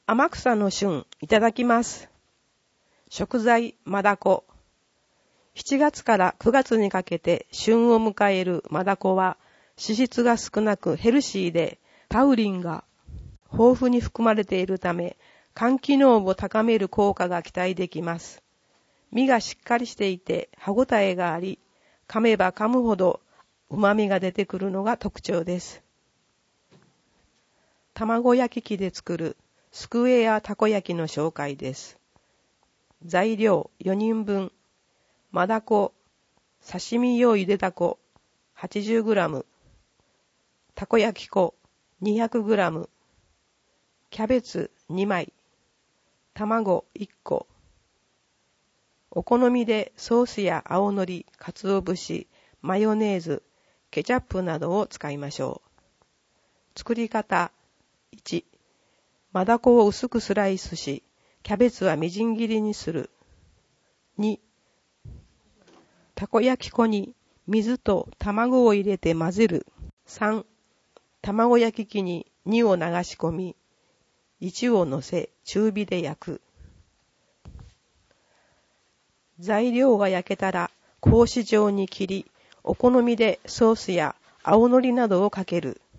天草の旬いただきます。食材マダコ。7月から9月にかけて旬を迎えるマダコは脂質が少なくヘルシーでタウリンが豊富に含まれているため肝機能を高める効果が期待できます。身がしっかりしていて歯ごたえがあり、噛めば噛むほど旨味が出てくるのが特徴です。卵焼き器で作るスクエアたこ焼きの紹介です。材料4人分。マダコ、刺身用ゆでだこ 80g、たこ焼き粉 200g、キャベツ2枚、卵1個。お好みでソースや青のり、鰹節、マヨネーズ、ケチャップなどを使いましょう。作り方1、マダコを薄くスライスし、キャベツはみじん切りにする。2、たこ焼き粉に水と卵を入れて混ぜる。3、卵焼き器に2を流し込み、1を乗せ中火で焼く。材料が焼けたら格子状に切り、お好みでソースや青のりなどをかける。